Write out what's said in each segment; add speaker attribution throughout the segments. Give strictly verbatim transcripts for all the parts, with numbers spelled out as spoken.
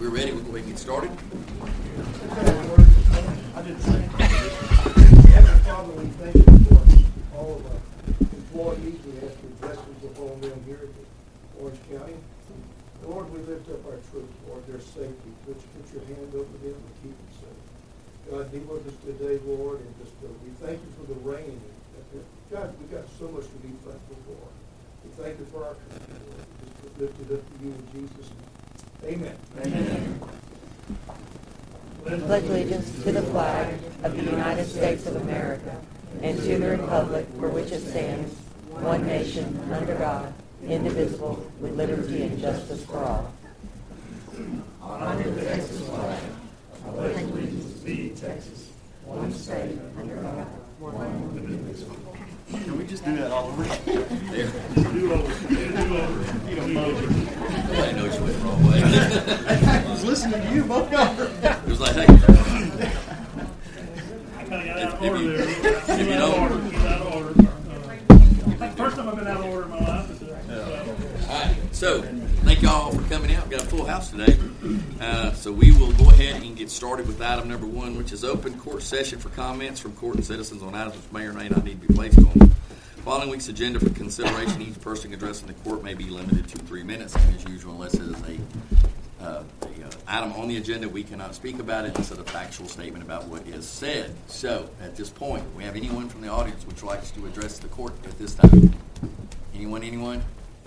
Speaker 1: we're ready, we'll go ahead and get started.
Speaker 2: I did the same. Heavenly Father, we thank you for all of our employees. We ask your blessings upon them here in Orange County. Lord, we lift up our troops, Lord, their safety. Put, put your hand over them and keep them safe. God, be with us today, Lord, and just uh, we thank you for the rain. God, we've got so much to be thankful for. We thank you for our country, Lord. We just lift it up to you in Jesus' name. Amen.
Speaker 3: Amen. Pledge allegiance to the flag of the United States of America and to the republic for which it stands, one nation, under God, indivisible, with liberty and justice for all.
Speaker 4: Honor the Texas flag. I pledge allegiance to thee, Texas, one state, under God, one indivisible.
Speaker 5: Can we just do that all over?
Speaker 1: There.
Speaker 5: Do over. Do over. Need a motion.
Speaker 1: Nobody knows you went the wrong way.
Speaker 5: I was listening to you both over.
Speaker 1: It was like, hey.
Speaker 2: I kind of got out of
Speaker 1: If
Speaker 2: order
Speaker 1: you-
Speaker 2: there.
Speaker 1: if you
Speaker 2: Out of
Speaker 1: don't-
Speaker 2: order. Get out of order. Uh, First time I've been out of order in my life. Is that, so.
Speaker 1: All right, so thank you all for coming out. We've got a full house today. Uh, so we will go ahead and get started with item number one, which is open court session for comments from court and citizens on items which may or may not need to be placed on. Following week's agenda for consideration, each person addressing the court may be limited to three minutes, and as usual, unless it is a, uh, a uh, item on the agenda, we cannot speak about it unless it's a factual statement about what is said. So, at this point, we have anyone from the audience which would like to address the court at this time? Anyone, anyone?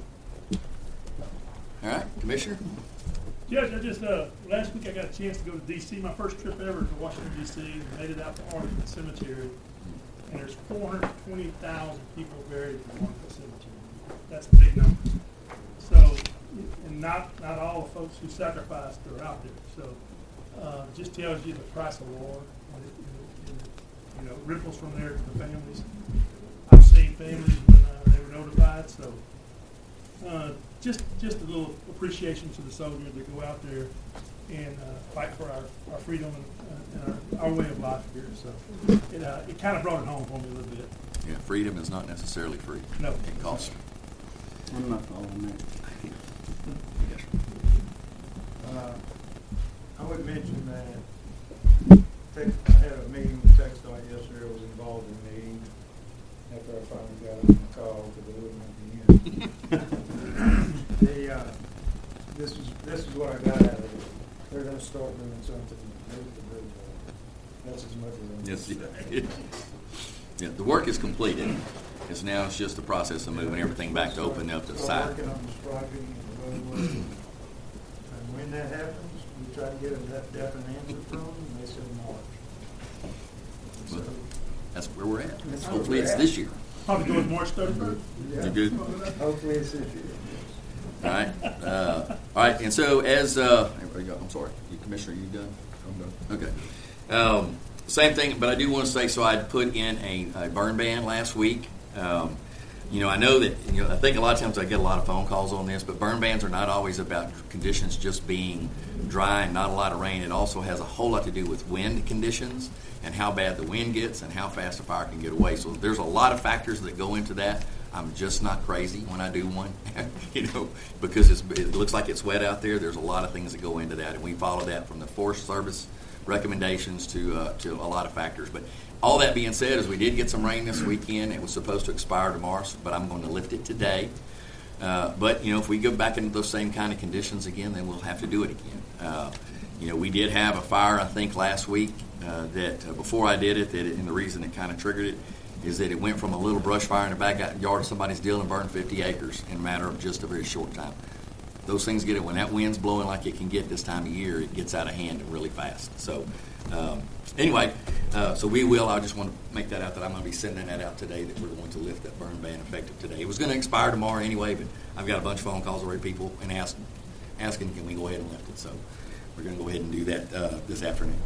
Speaker 1: All right, Commissioner?
Speaker 2: Judge, I just, uh, last week I got a chance to go to D C, my first trip ever to Washington, D C, and made it out to Arlington Cemetery. And there's four hundred twenty thousand people buried in Arlington Cemetery. That's a big number. So, and not, not all the folks who sacrificed are out there. So, uh, just tells you the price of war. And it, and it, and it, you know, ripples from there to the families. I've seen families when uh, they were notified, so uh, just just a little appreciation to the soldiers that go out there and uh, fight for our, our freedom and, uh, and our, our way of life here. So it, uh, it kind of brought it home for me a little bit.
Speaker 1: Yeah, freedom is not necessarily free.
Speaker 2: No.
Speaker 1: It costs.
Speaker 5: I'm not following that.
Speaker 1: Yes.
Speaker 6: Uh, I would mention that Tex- I had a meeting with TxDOT yesterday. I was involved in the meeting after I finally got on the call because I wouldn't let me in. the, uh, this is this is what I got out of it. They're going to start doing something. That's as much as I'm
Speaker 1: Yes.
Speaker 6: going to say.
Speaker 1: Yeah, the work is completed. It's now it's just the process of moving everything back to open up the
Speaker 6: Start
Speaker 1: site.
Speaker 6: working on the striping and the roadway. And when that happens, we try to get a de- definite answer from them, and they said March. So,
Speaker 1: Well, that's where we're at.
Speaker 6: That's where
Speaker 1: Hopefully
Speaker 6: we're
Speaker 1: it's
Speaker 6: at.
Speaker 1: this year.
Speaker 2: Probably go with March thirty-first.
Speaker 6: yeah.
Speaker 1: You good?
Speaker 6: Hopefully it's this year.
Speaker 1: All right. Uh, all right. And so as uh, I'm sorry, you, Commissioner, you done?
Speaker 6: I'm done.
Speaker 1: Okay. Um, same thing, but I do want to say, so I put in a, a burn ban last week. Um, you know, I know that, you know, I think a lot of times I get a lot of phone calls on this, but burn bans are not always about conditions just being dry and not a lot of rain. It also has a whole lot to do with wind conditions and how bad the wind gets and how fast the fire can get away. So there's a lot of factors that go into that. I'm just not crazy when I do one, you know, because it's, it looks like it's wet out there. There's a lot of things that go into that, and we follow that from the Forest Service recommendations to uh, to a lot of factors. But all that being said, is we did get some rain this weekend. It was supposed to expire tomorrow, but I'm going to lift it today. Uh, but, you know, if we go back into those same kind of conditions again, then we'll have to do it again. Uh, you know, we did have a fire, I think, last week uh, that uh, before I did it, that it, and the reason it kind of triggered it is that it went from a little brush fire in the backyard of somebody's deal and burned fifty acres in a matter of just a very short time. Those things get it. When that wind's blowing like it can get this time of year, it gets out of hand really fast. So um, anyway, uh, so we will. I just want to make that out that I'm going to be sending that out today, that we're going to lift that burn ban effective today. It was going to expire tomorrow anyway, but I've got a bunch of phone calls already, people, and ask, asking can we go ahead and lift it. So we're going to go ahead and do that uh, this afternoon.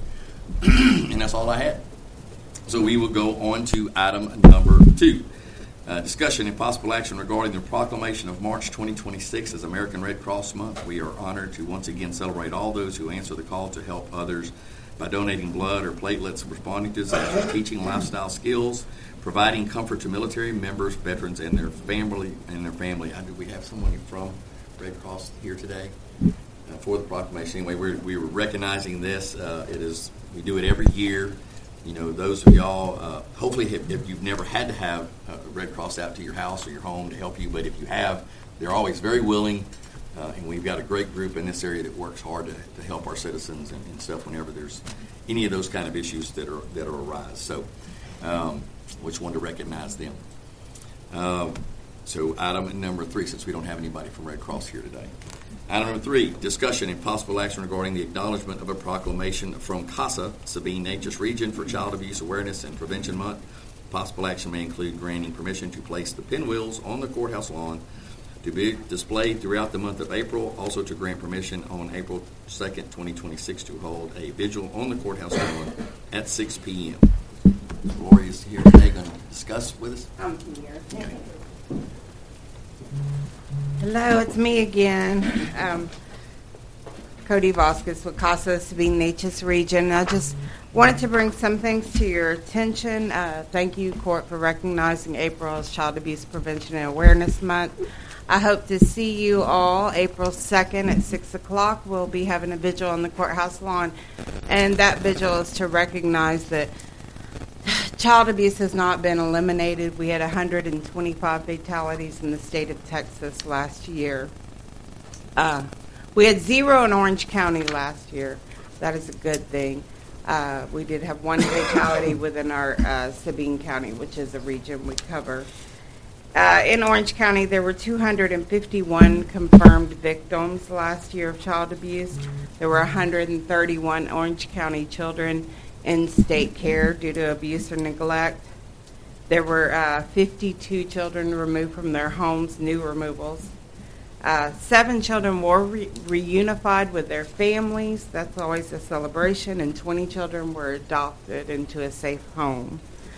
Speaker 1: And that's all I had. So we will go on to item number two. Uh, discussion and possible action regarding the proclamation of March twenty twenty-six as American Red Cross Month. We are honored to once again celebrate all those who answer the call to help others by donating blood or platelets, responding to disasters, teaching lifestyle skills, providing comfort to military members, veterans, and their family. And their family. Uh, do we have someone from Red Cross here today? uh, for the proclamation. Anyway, we're, we're recognizing this. Uh, it is we do it every year. You know, those of y'all, uh, hopefully, if, if you've never had to have uh, Red Cross out to your house or your home to help you, but if you have, they're always very willing, uh, and we've got a great group in this area that works hard to, to help our citizens and, and stuff whenever there's any of those kind of issues that are that are arise. So, um, we just wanted to recognize them. Um, so, item number three, since we don't have anybody from Red Cross here today. Item number three, discussion and possible action regarding the acknowledgement of a proclamation from CASA, Sabine Natchez Region, for Child Abuse Awareness and Prevention Month. Possible action may include granting permission to place the pinwheels on the courthouse lawn to be displayed throughout the month of April, also to grant permission on April second, twenty twenty-six, to hold a vigil on the courthouse lawn at six p.m. Lori is here today going to discuss with us.
Speaker 7: I'm here. Hello, it's me again. Um, Cody Vasquez with CASA, Sabine Natchez Region. I just wanted to bring some things to your attention. Uh, thank you, Court, for recognizing April as Child Abuse Prevention and Awareness Month. I hope to see you all April second at six o'clock. We'll be having a vigil on the courthouse lawn, and that vigil is to recognize that child abuse has not been eliminated. We had one hundred twenty-five fatalities in the state of Texas last year. Uh, we had zero in Orange County last year. That is a good thing. Uh, we did have one fatality within our uh, Sabine County, which is a region we cover. Uh, in Orange County, there were two hundred fifty-one confirmed victims last year of child abuse. There were one hundred thirty-one Orange County children in state care due to abuse or neglect. There were uh, fifty-two children removed from their homes, new removals. Uh, seven children were re- reunified with their families. That's always a celebration. And twenty children were adopted into a safe home.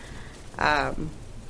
Speaker 7: Um,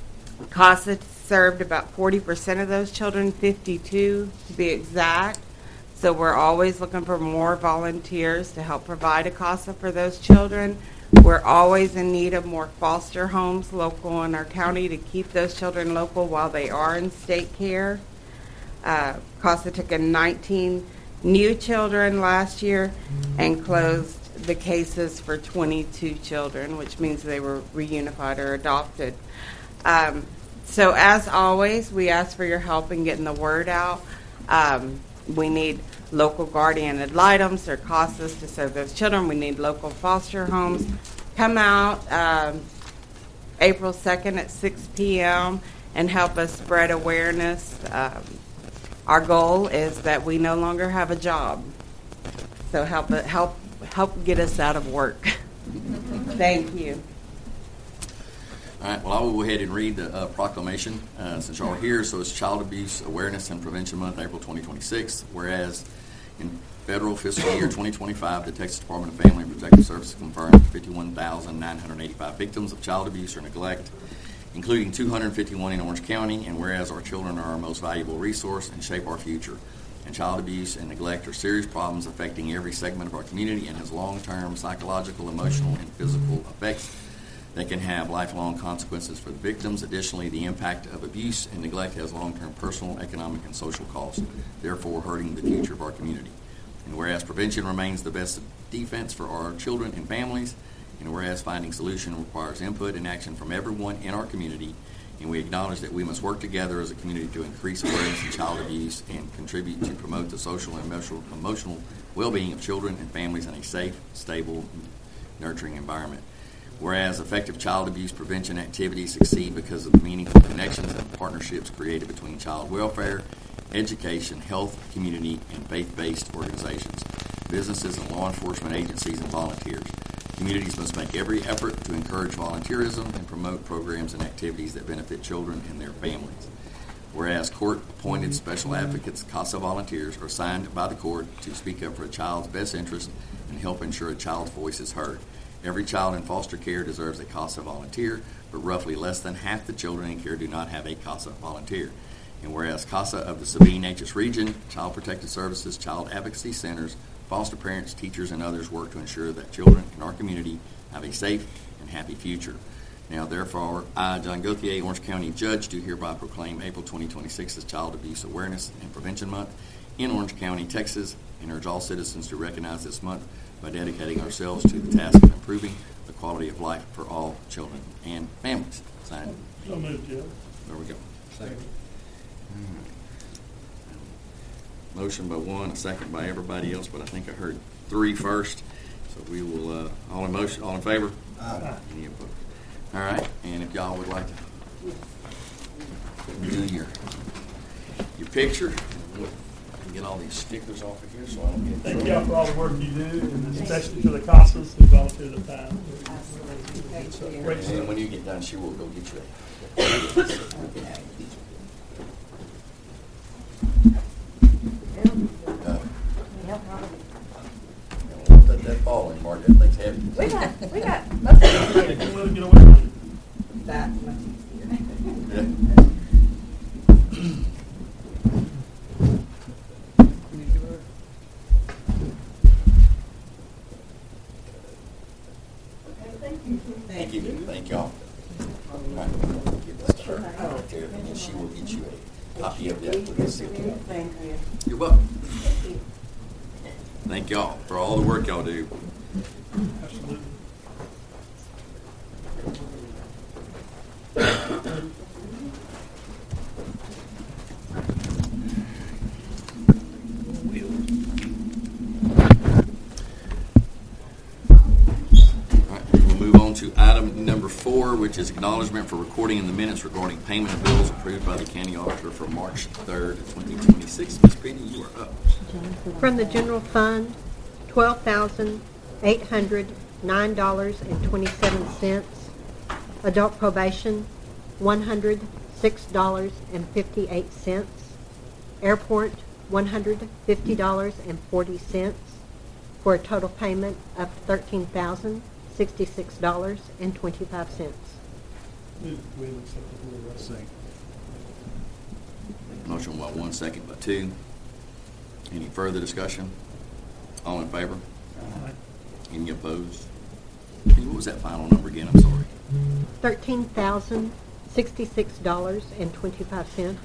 Speaker 7: CASA served about forty percent of those children, fifty-two to be exact. So we're always looking for more volunteers to help provide a CASA for those children. We're always in need of more foster homes local in our county to keep those children local while they are in state care. Uh, CASA took in nineteen new children last year and closed the cases for twenty-two children, which means they were reunified or adopted. Um, so as always, we ask for your help in getting the word out. Um, we need local guardian ad litems or CASAs to serve those children. We need local foster homes. Come out um, April second at six p.m. and help us spread awareness. Um, our goal is that we no longer have a job. So help help help get us out of work. Thank you.
Speaker 1: All right, well, I will go ahead and read the uh, proclamation uh, since y'all are here. So it's Child Abuse Awareness and Prevention Month, April twenty twenty-six, whereas in federal fiscal year twenty twenty-five, the Texas Department of Family and Protective Services confirmed fifty-one thousand nine hundred eighty-five victims of child abuse or neglect, including two hundred fifty-one in Orange County, and whereas our children are our most valuable resource and shape our future, and child abuse and neglect are serious problems affecting every segment of our community and has long-term psychological, emotional, and physical effects that can have lifelong consequences for the victims. Additionally, the impact of abuse and neglect has long-term personal, economic, and social costs, therefore hurting the future of our community. And whereas prevention remains the best defense for our children and families, and whereas finding solution requires input and action from everyone in our community, and we acknowledge that we must work together as a community to increase awareness of child abuse and contribute to promote the social and emotional, emotional well-being of children and families in a safe, stable, nurturing environment. Whereas effective child abuse prevention activities succeed because of the meaningful connections and partnerships created between child welfare, education, health, community, and faith-based organizations, businesses and law enforcement agencies, and volunteers. Communities must make every effort to encourage volunteerism and promote programs and activities that benefit children and their families. Whereas court-appointed special advocates, CASA volunteers, are assigned by the court to speak up for a child's best interest and help ensure a child's voice is heard. Every child in foster care deserves a CASA volunteer, but roughly less than half the children in care do not have a CASA volunteer. And whereas CASA of the Sabine Natchez Region, Child Protective Services, Child Advocacy Centers, foster parents, teachers, and others work to ensure that children in our community have a safe and happy future. Now, therefore, I, John Gauthier, Orange County Judge, do hereby proclaim April twenty twenty-six as Child Abuse Awareness and Prevention Month, in Orange County, Texas, and urge all citizens to recognize this month by dedicating ourselves to the task of improving the quality of life for all children and families. Signed.
Speaker 2: So moved, Joe.
Speaker 1: There we go. Second. Motion by one, a second by everybody else, but I think I heard three first. So we will, uh, all in motion, all in favor?
Speaker 2: Aye.
Speaker 1: Any opposed? All right, and if y'all would like to do your, your picture, we'll get all these stickers off of here so I don't get in
Speaker 2: Thank
Speaker 1: trouble.
Speaker 2: y'all for all the work you do, and especially for the Casas who volunteer the time. It's a great
Speaker 1: And
Speaker 2: stuff.
Speaker 1: when you get done, she will go get you a. Uh, Don't let that fall anymore, that thing's heavy.
Speaker 3: We got, we got most of it.
Speaker 2: Don't let it get away from you.
Speaker 3: That much easier.
Speaker 1: Yeah. Thank you. Thank y'all. All right. Give this to her right there, and then she will get you a copy of that with the seal.
Speaker 3: Thank you.
Speaker 1: You're welcome. Thank y'all for all the work y'all do.
Speaker 2: Absolutely.
Speaker 1: All right, we'll move on to item number four, which is acknowledgement for recording in the minutes regarding payment of bills approved by the county auditor for March third, twenty twenty-six. Miz Penny, you are up.
Speaker 8: From the general fund, twelve thousand eight hundred nine dollars and twenty-seven cents. Adult probation, one hundred six dollars and fifty-eight cents. Airport, one hundred fifty dollars and forty cents, for a total payment of thirteen thousand sixty-six dollars and twenty-five cents.
Speaker 2: Move that we accept the board rest.
Speaker 5: Second.
Speaker 1: Motion by one, second by two. Any further discussion? All in favor?
Speaker 2: Aye.
Speaker 1: Any opposed? Penny, what was that final number again? I'm sorry.
Speaker 8: thirteen thousand sixty-six dollars and twenty-five cents.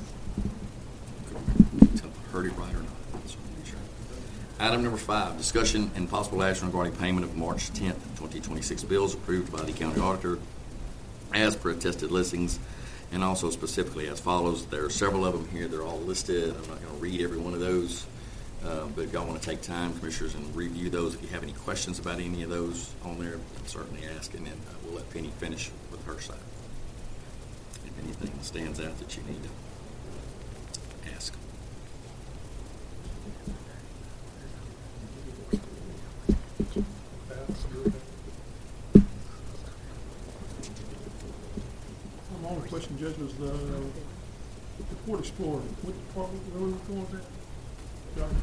Speaker 1: Tell if I heard it right or not. Just wanna make sure. Item number five, discussion and possible action regarding payment of March tenth, twenty twenty-six bills approved by the county auditor as per attested listings, and also specifically as follows. There are several of them here. They're all listed. I'm not going to read every one of those, uh, but if y'all want to take time, commissioners, and review those. If you have any questions about any of those on there, certainly ask, and then uh, we'll let Penny finish with her side. If anything stands out that you need to ask.
Speaker 2: My only question, Judge, was the, the Port Explorer. What department, where were we going with that? John?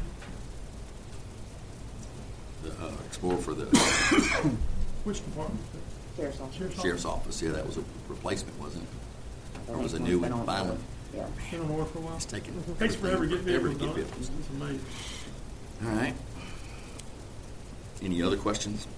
Speaker 1: The uh, Explorer for the
Speaker 2: Which department?
Speaker 3: Sheriff's office.
Speaker 2: Sheriff's
Speaker 1: Sheriff's Office. Yeah, that was a replacement, wasn't it? Or was a new one finally?
Speaker 3: Yeah.
Speaker 2: Been on order for a while?
Speaker 1: It's taking
Speaker 2: Takes forever to get
Speaker 1: forever
Speaker 2: vehicles,
Speaker 1: to get
Speaker 2: don't it?
Speaker 1: vehicles.
Speaker 2: It's amazing.
Speaker 1: All right. Any other questions?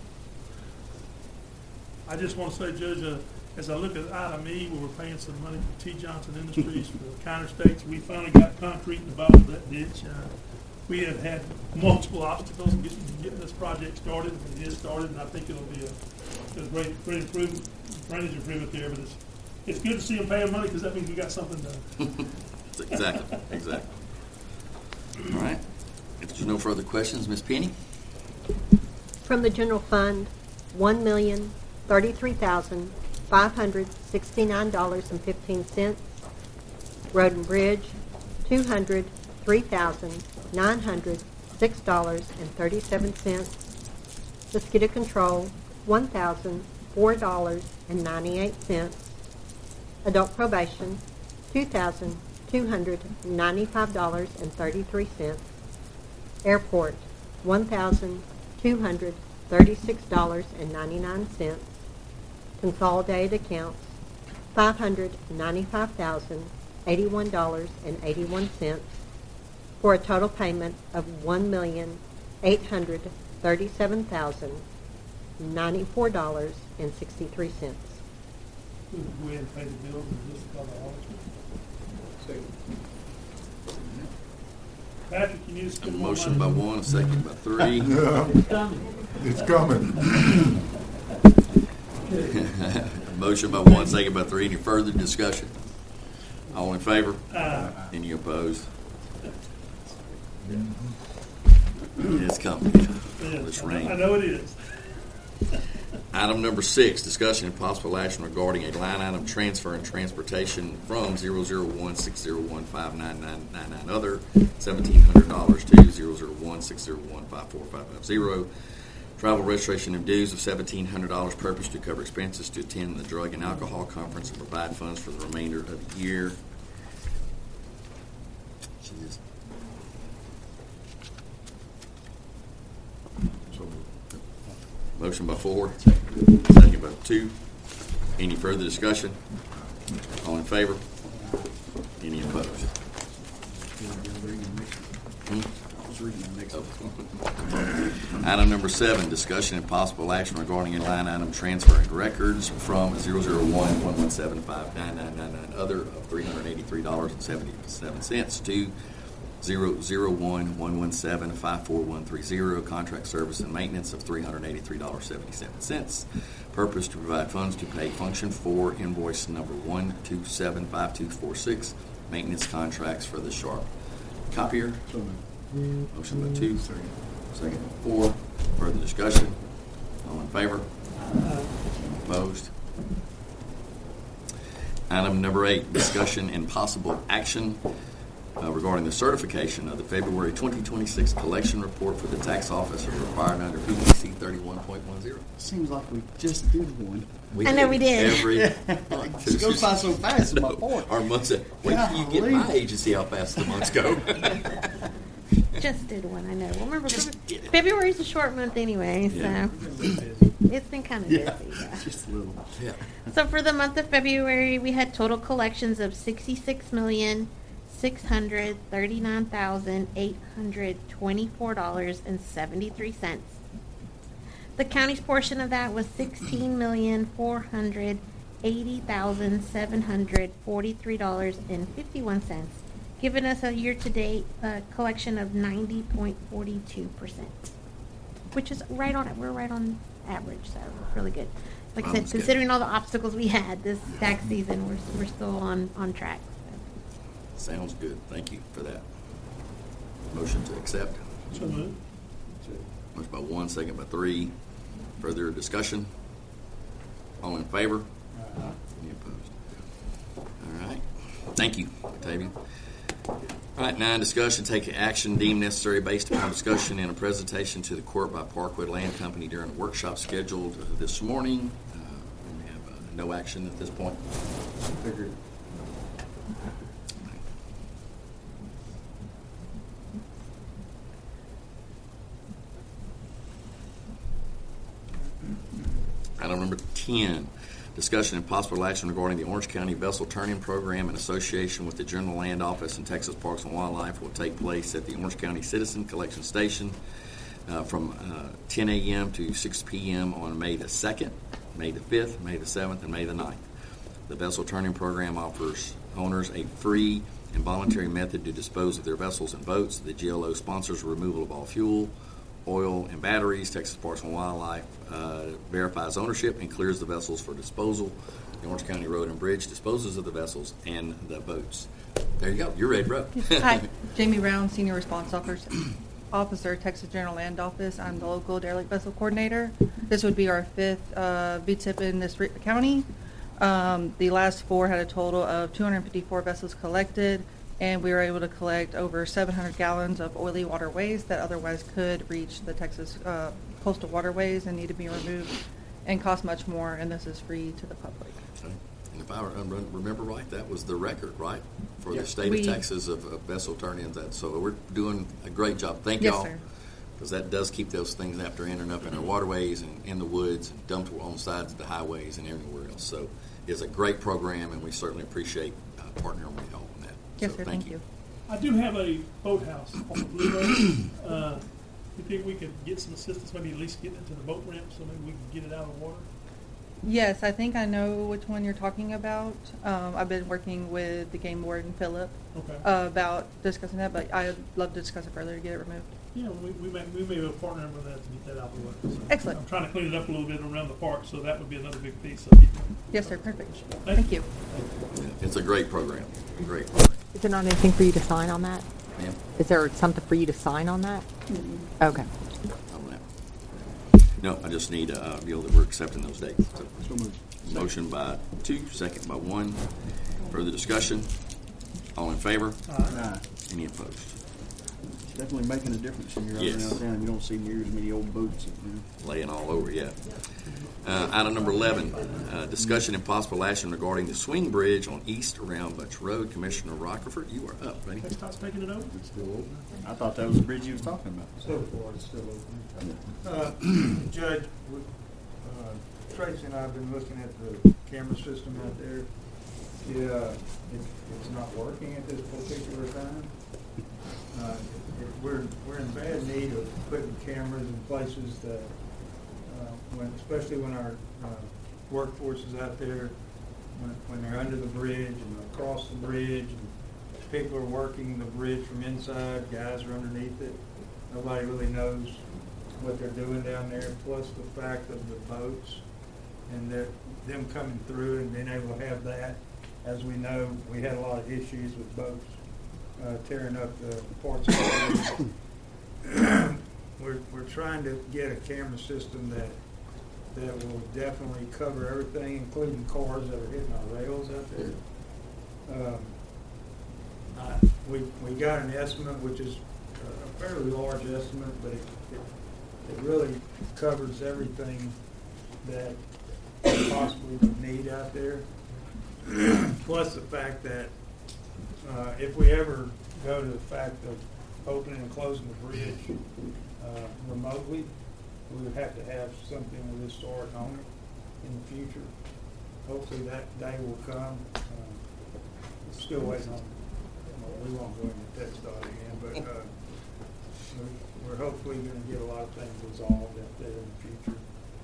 Speaker 2: I just want to say, Judge, uh, as I look at item E, where we're paying some money for T. Johnson Industries for the counter states, we finally got concrete in the bottom of that ditch. Uh, we have had multiple obstacles in getting, getting this project started, and it is started, and I think it'll be a, a great, great improvement, drainage improvement there. But it's, it's good to see them paying money because that means we got something done.
Speaker 1: Exactly, exactly. All right. If there's no further questions, Miz Penny?
Speaker 8: From the general fund, one million thirty-three thousand five hundred sixty-nine dollars and fifteen cents. Road and Bridge, two hundred three thousand nine hundred six dollars and thirty-seven cents. Mosquito Control, one thousand four dollars and ninety-eight cents. Adult Probation, two thousand two hundred ninety-five dollars and thirty-three cents. Airport, one thousand two hundred thirty-six dollars and ninety-nine cents. Consolidated accounts, five hundred ninety-five thousand eighty-one dollars and eighty-one cents, for a total payment of one million eight hundred thirty-seven thousand ninety-four dollars and sixty-three cents.
Speaker 2: We'll go ahead and pay the bills and just call the auditor.
Speaker 6: Second.
Speaker 2: Patrick, you need to
Speaker 1: A
Speaker 2: spend more
Speaker 1: motion by
Speaker 2: money.
Speaker 1: one, a second by three.
Speaker 4: It's coming.
Speaker 1: Motion by one, second by three. Any further discussion? All in favor?
Speaker 2: Uh,
Speaker 1: Any opposed? It is coming.
Speaker 2: yeah,
Speaker 1: This
Speaker 2: I
Speaker 1: rain.
Speaker 2: know it is.
Speaker 1: Item number six, discussion and possible action regarding a line item transfer and transportation from zero zero one six zero one five nine nine nine nine other seventeen hundred dollars to zero zero one six zero one five four five five zero. Travel registration and dues of seventeen hundred dollars, purpose to cover expenses to attend the Drug and Alcohol Conference and provide funds for the remainder of the year. Jeez. Motion by four, second by two. Any further discussion? All in favor? Any opposed? Hmm? Item number seven, discussion and possible action regarding a line item transferring records from zero zero one one one seven five nine nine nine nine other of three hundred eighty-three dollars and seventy-seven cents to zero zero one one one seven five four one three zero contract service and maintenance of three hundred eighty-three dollars and seventy-seven cents. Purpose to provide funds to pay function four invoice number one two seven five two four six maintenance contracts for the Sharp copier. Motion by two, second by four. Further discussion? All in favor? Opposed? Item number eight, discussion and possible action uh, regarding the certification of the February twenty twenty-six collection report for the tax office as required under P P C thirty-one point ten.
Speaker 5: Seems like we just did one.
Speaker 8: I know we did.
Speaker 1: Every
Speaker 5: It just goes by so fast, is my point.
Speaker 1: Our months, wait till you get my age and see how fast the months go.
Speaker 8: Just did one, I know. Well, remember,
Speaker 1: Just did it.
Speaker 8: February's a short month anyway,
Speaker 1: Yeah.
Speaker 8: so it's been kind of
Speaker 5: Yeah,
Speaker 8: busy. Yeah.
Speaker 5: just a little.
Speaker 1: Yeah.
Speaker 8: So for the month of February, we had total collections of sixty-six million six hundred thirty-nine thousand eight hundred twenty-four dollars and seventy-three cents. The county's portion of that was sixteen million four hundred eighty thousand seven hundred forty-three dollars and fifty-one cents, giving us a year-to-date uh, collection of ninety point four two percent, which is right on it. We're right on average, so really good. Like I said,
Speaker 1: Sounds good.
Speaker 8: considering all the obstacles we had this tax season, we're we're still on on track.
Speaker 1: Sounds good. Thank you for that. Motion to accept.
Speaker 2: So moved.
Speaker 1: Motion by one, second by three. Further discussion? All in favor? Any opposed? All right. Thank you, Octavian. All right, nine, discussion, take action deemed necessary based upon discussion and a presentation to the court by Parkwood Land Company during a workshop scheduled uh, this morning. Uh, We have uh, no action at this point.
Speaker 5: Figured.
Speaker 1: Item number ten, discussion and possible action regarding the Orange County Vessel Turn-In Program in association with the General Land Office and Texas Parks and Wildlife will take place at the Orange County Citizen Collection Station uh, from uh, ten a.m. to six p.m. on May the second, May the fifth, May the seventh, and May the ninth. The Vessel Turn-In Program offers owners a free and voluntary method to dispose of their vessels and boats. The G L O sponsors removal of all fuel, oil, and batteries. Texas Parks and Wildlife uh, verifies ownership and clears the vessels for disposal. The Orange County Road and Bridge disposes of the vessels and the boats. There you go. You're ready, bro.
Speaker 9: Hi, Jamie Brown, Senior Response Officer, Officer, Texas General Land Office. I'm the local derelict vessel coordinator. This would be our fifth uh, V T I P in this re- county. Um, the last four had a total of two hundred fifty-four vessels collected, and we were able to collect over seven hundred gallons of oily waterways that otherwise could reach the Texas uh, coastal waterways and need to be removed and cost much more, and this is free to the public.
Speaker 1: Okay. And if I re- remember right, that was the record, right, for the
Speaker 9: Yes.
Speaker 1: state
Speaker 9: We-
Speaker 1: of Texas of, of vessel turn-ins. That So we're doing a great job. Thank
Speaker 9: Yes,
Speaker 1: y'all.
Speaker 9: sir.
Speaker 1: Because that does keep those things after ending up in our waterways and in the woods and dumped on the sides of the highways and everywhere else. So it's a great program, and we certainly appreciate uh, partnering with y'all on that.
Speaker 9: Yes,
Speaker 1: So
Speaker 9: sir. Thank you.
Speaker 2: I do have a boathouse on the Blue Road. Uh, you think we could get some assistance, maybe at least get it to the boat ramp so maybe we can get it out of the water?
Speaker 9: Yes, I think I know which one you're talking about. Um, I've been working with the game warden, Philip,
Speaker 2: Okay.
Speaker 9: uh, about discussing that, but I'd love to discuss it further to get it removed.
Speaker 2: Yeah, we, we may, we may be a partner with that to get that out of the way. So
Speaker 9: Excellent.
Speaker 2: I'm trying to clean it up a little bit around the park, so that would be another big piece of it.
Speaker 9: Yes, sir, perfect.
Speaker 2: Thank
Speaker 9: Thank you.
Speaker 1: It's a great program, great program.
Speaker 4: Is there not anything for you to sign on that?
Speaker 1: Ma'am?
Speaker 4: Is there something for you to sign on that? Okay.
Speaker 1: On that. No, I just need a deal that we're accepting those dates. So,
Speaker 5: So moved.
Speaker 1: motion by two, second by one. Further discussion? All in favor?
Speaker 5: Aye.
Speaker 1: Any opposed?
Speaker 5: It's definitely making a difference when you're
Speaker 1: Yes.
Speaker 5: out around town. You don't see near as many old boats. You know.
Speaker 1: Laying all over yet. Uh, item number eleven, uh, discussion and possible action regarding the swing bridge on East Around Butch Road. Commissioner Rockerford, you are up, buddy.
Speaker 2: Stop taking it over.
Speaker 5: It's still open. I thought that was the bridge you was talking about.
Speaker 6: So far, it's still open. Uh, Judge, we- uh, Tracy and I have been looking at the camera system out there. Yeah, it's, it's not working at this particular time. Uh, it- it- We're, we're in bad need of putting cameras in places that, uh, when, especially when our uh, workforce is out there, when, when they're under the bridge and across the bridge, and people are working the bridge from inside, guys are underneath it. Nobody really knows what they're doing down there, plus the fact of the boats and that them coming through and being able to have that. As we know, we had a lot of issues with boats uh, tearing up the parts of the bridge. We're, we're trying to get a camera system that that will definitely cover everything, including cars that are hitting our rails out there. Um, I, we, we got an estimate, which is a fairly large estimate, but it, it, it really covers everything that we possibly would need out there. Plus the fact that uh, if we ever go to the fact of opening and closing the bridge uh, remotely, we would have to have something of this sort on it in the future. Hopefully that day will come. Uh, still waiting on, well, we won't go into text dot again, but uh, we're, we're hopefully going to get a lot of things resolved out there in the future.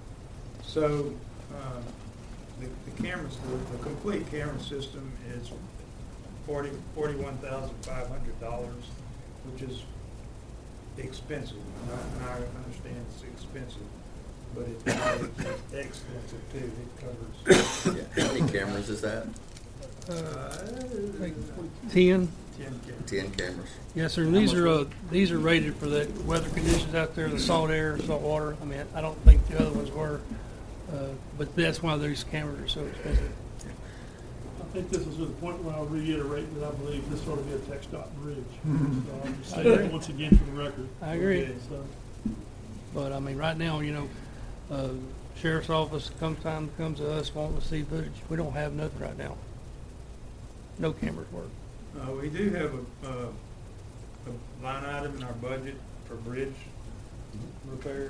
Speaker 6: So uh, the, the cameras, the, the complete camera system is forty, forty-one thousand five hundred dollars, which is expensive. And I, and I understand it's expensive, but it's not expensive too. It covers
Speaker 1: Yeah. How many cameras is that?
Speaker 2: Uh,
Speaker 10: Ten.
Speaker 6: ten cameras.
Speaker 1: Ten cameras.
Speaker 10: Yes, sir. And these are uh, these are rated for the weather conditions out there, the salt air, salt water. I mean, I don't think the other ones were, uh, but that's why these cameras are so expensive.
Speaker 2: I think this is the point where I'll reiterate that I believe this ought to be a text dot bridge.
Speaker 10: Mhm.
Speaker 2: So I'm just
Speaker 10: I
Speaker 2: saying
Speaker 10: agree.
Speaker 2: that once again for the record.
Speaker 10: I agree.
Speaker 2: Okay, so.
Speaker 10: But I mean, right now, you know, uh, sheriff's office comes time comes to us wanting to see footage. We don't have nothing right now. No cameras work.
Speaker 6: Uh, we do have a, uh, a line item in our budget for bridge repair.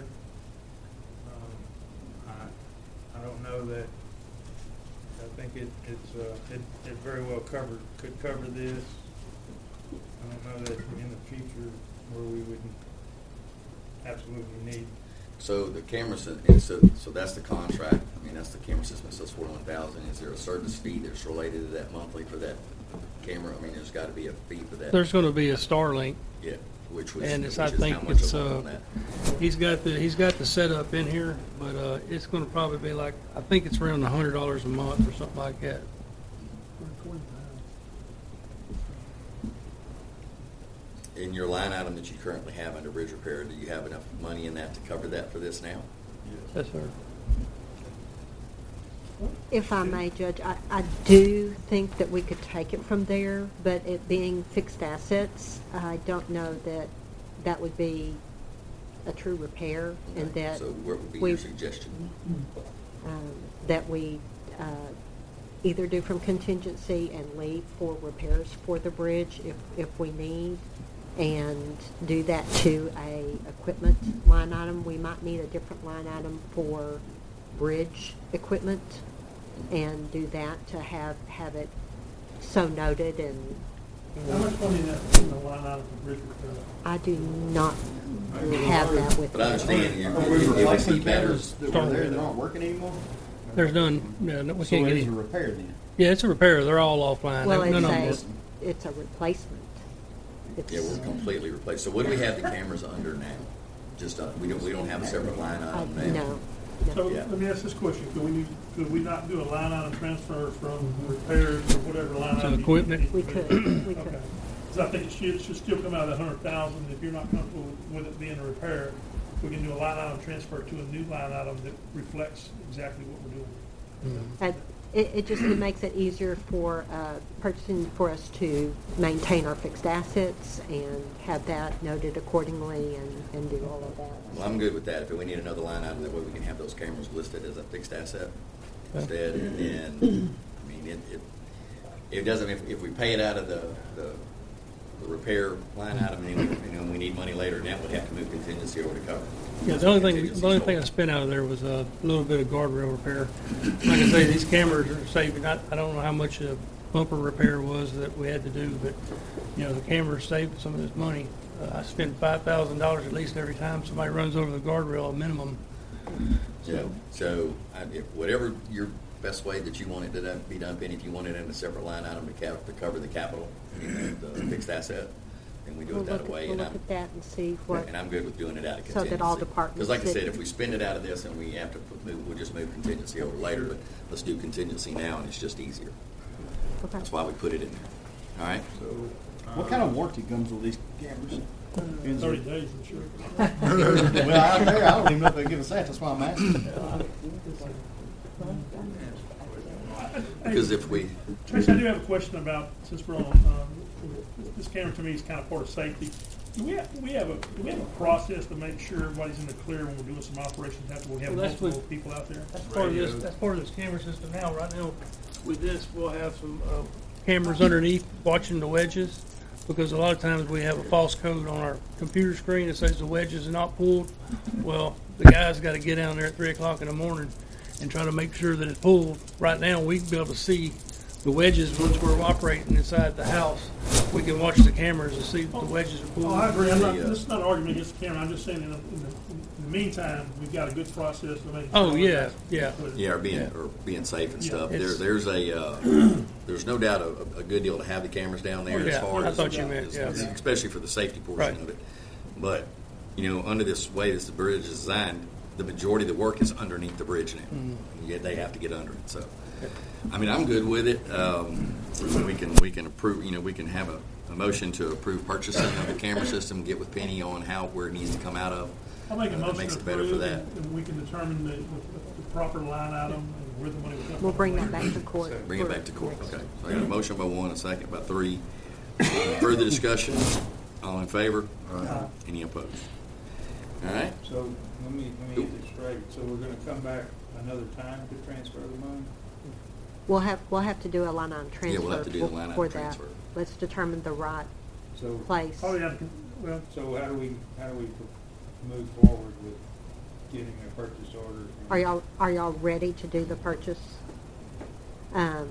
Speaker 6: Um, I, I don't know that, I think it, it's, uh, it, it very well covered, could cover this. I don't know that in the future where we would absolutely need.
Speaker 1: So the cameras, and so, so that's the contract. I mean, that's the camera system. So it's forty-one thousand. Is there a service fee that's related to that monthly for that camera? I mean, there's got to be a fee for that.
Speaker 10: There's going to be a Starlink,
Speaker 1: Yeah, which was,
Speaker 10: and it's,
Speaker 1: which
Speaker 10: I
Speaker 1: is
Speaker 10: think
Speaker 1: how much
Speaker 10: it's
Speaker 1: a month
Speaker 10: uh,
Speaker 1: on that?
Speaker 10: he's got the he's got the setup in here, but uh, it's going to probably be like I think it's around a hundred dollars a month or something like that.
Speaker 1: In your line item that you currently have under bridge repair, do you have enough money in that to cover that for this now?
Speaker 10: Yes, sir.
Speaker 8: If I may, Judge, I, I do think that we could take it from there, but it being fixed assets, I don't know that that would be a true repair, and
Speaker 1: Okay,
Speaker 8: that
Speaker 1: So what would be
Speaker 8: we-
Speaker 1: your suggestion?
Speaker 8: um, that we uh, either do from contingency and leave for repairs for the bridge if, if we need, and do that to a equipment line item. We might need a different line item for bridge equipment, and do that to have, have it so noted. And, and
Speaker 2: How much money in that, in the line item for bridge repair?
Speaker 8: I do not have that with
Speaker 1: But I
Speaker 8: me.
Speaker 1: understand you.
Speaker 5: Are we
Speaker 1: it would be
Speaker 5: replacing
Speaker 1: better.
Speaker 5: cameras that were there that aren't working anymore?
Speaker 10: There's none, no, no, we
Speaker 5: So
Speaker 10: can't
Speaker 5: it
Speaker 10: get
Speaker 5: is a
Speaker 10: any.
Speaker 5: repair then?
Speaker 10: Yeah, it's a repair. They're all offline.
Speaker 8: Well,
Speaker 10: None of them
Speaker 8: it's
Speaker 10: work.
Speaker 8: a, it's a replacement. It's-
Speaker 1: Yeah, we're completely replaced. So what do we have the cameras under now? Just, uh, we don't, we don't have a separate line
Speaker 8: uh,
Speaker 1: item now?
Speaker 8: No,
Speaker 2: So
Speaker 8: no.
Speaker 1: Yeah.
Speaker 2: let me ask this question, could we, need- could we not do a line item transfer from repairs or whatever line
Speaker 10: To
Speaker 2: item? you-
Speaker 10: equipment?
Speaker 8: We could, we
Speaker 2: Okay,
Speaker 8: could.
Speaker 2: because I think it should, should still come out of that hundred thousand, if you're not comfortable with it being a repair, we can do a line item transfer to a new line item that reflects exactly what we're doing.
Speaker 8: Uh, It, it just, it makes it easier for uh, purchasing, for us to maintain our fixed assets and have that noted accordingly and, and do all of that.
Speaker 1: Well, I'm good with that. If we need another line item, that way we can have those cameras listed as a fixed asset instead. And then, I mean, it, it, it doesn't, if, if we pay it out of the, the, the repair line item, and then, you know, we need money later, now we'd have to move contingency over to cover.
Speaker 10: Yeah, the only thing,
Speaker 1: Contingency's
Speaker 10: the only thing I
Speaker 1: full.
Speaker 10: spent out of there was a little bit of guardrail repair. Like I say, these cameras are saving, I, I don't know how much a bumper repair was that we had to do, but, you know, the cameras saved some of this money. Uh, I spend five thousand dollars at least every time somebody runs over the guardrail, a minimum.
Speaker 1: Yeah, so I- if, whatever your best way that you want it to done- be done, Penny, if you want it in a separate line item to cap, to cover the capital, you know, the fixed asset, then we do
Speaker 8: We'll
Speaker 1: it that
Speaker 8: look, at-
Speaker 1: way.
Speaker 8: we'll
Speaker 1: and
Speaker 8: look
Speaker 1: I'm-
Speaker 8: at that and see what,
Speaker 1: And I'm good with doing it out of
Speaker 8: So
Speaker 1: contingency.
Speaker 8: that all departments
Speaker 1: Because like I
Speaker 8: that-
Speaker 1: said, if we spend it out of this and we have to put- move, we'll just move contingency over later, but let's do contingency now and it's just easier.
Speaker 8: okay.
Speaker 1: That's why we put it in there. All right?
Speaker 6: So,
Speaker 5: What kind of warranty comes with these cameras?
Speaker 2: In thirty days, I'm sure.
Speaker 5: Well, out there, I don't even know if they give us that, that's why I'm asking.
Speaker 1: Because if we,
Speaker 2: Tracy, I do have a question about, since we're on, um, this camera to me is kind of part of safety. Do we have, do we have a, do we have a process to make sure everybody's in the clear when we're doing some operations after we have
Speaker 10: Well, that's
Speaker 2: multiple
Speaker 10: what-
Speaker 2: people out there?
Speaker 10: That's part of this,
Speaker 6: Radio.
Speaker 10: that's part of this camera system now. Right now, with this, we'll have some uh, cameras underneath watching the wedges, because a lot of times we have a false code on our computer screen that says the wedges are not pulled. Well, the guy's got to get down there at three o'clock in the morning and try to make sure that it's pulled. Right now, we can be able to see the wedges once we're operating inside the house. We can watch the cameras and see if the wedges are pulled.
Speaker 2: Oh, I agree, I'm not,
Speaker 1: Yeah.
Speaker 2: this is not an argument against the camera, I'm just saying in the, in the, in the meantime, we've got a good process to make.
Speaker 10: Oh, yeah, yeah.
Speaker 1: yeah, or being, or being safe and
Speaker 2: Yeah,
Speaker 1: stuff, there,
Speaker 10: it's-
Speaker 1: there's a, uh, there's no doubt a, a good deal to have the cameras down there
Speaker 10: Oh,
Speaker 1: as
Speaker 10: yeah,
Speaker 1: far
Speaker 10: I
Speaker 1: as.
Speaker 10: thought you meant,
Speaker 1: as-
Speaker 10: yeah.
Speaker 1: Especially for the safety portion
Speaker 10: Right.
Speaker 1: of it. But, you know, under this way this bridge is designed, the majority of the work is underneath the bridge now.
Speaker 10: Mm-hmm.
Speaker 1: And yet they have to get under it, so. I mean, I'm good with it. Um, we can, we can approve, you know, we can have a, a motion to approve purchasing of the camera system, get with Penny on how, where it needs to come out of.
Speaker 2: I'll make a
Speaker 1: Uh, that
Speaker 2: motion
Speaker 1: makes
Speaker 2: to
Speaker 1: it better for
Speaker 2: approve,
Speaker 1: that.
Speaker 2: and and we can determine the, the the proper line item and where the money will come from.
Speaker 8: We'll bring that back to court.
Speaker 1: Bring it
Speaker 8: for
Speaker 1: back to court,
Speaker 8: next-
Speaker 1: okay. So I got a motion by one, a second by three. Further discussion? All in favor? Any opposed? All right?
Speaker 6: so let me, let me get this straight. So we're gonna come back another time to transfer the money?
Speaker 8: We'll have, we'll have to do a line item
Speaker 1: Yeah,
Speaker 8: transfer.
Speaker 1: we'll have to do the
Speaker 8: for-
Speaker 1: line item
Speaker 8: for that.
Speaker 1: transfer.
Speaker 8: Let's determine the right
Speaker 6: So,
Speaker 8: place.
Speaker 2: Probably have, to- well,
Speaker 6: so how do we, how do we move forward with getting a purchase order? from-
Speaker 8: Are y'all, are y'all ready to do the purchase? Um,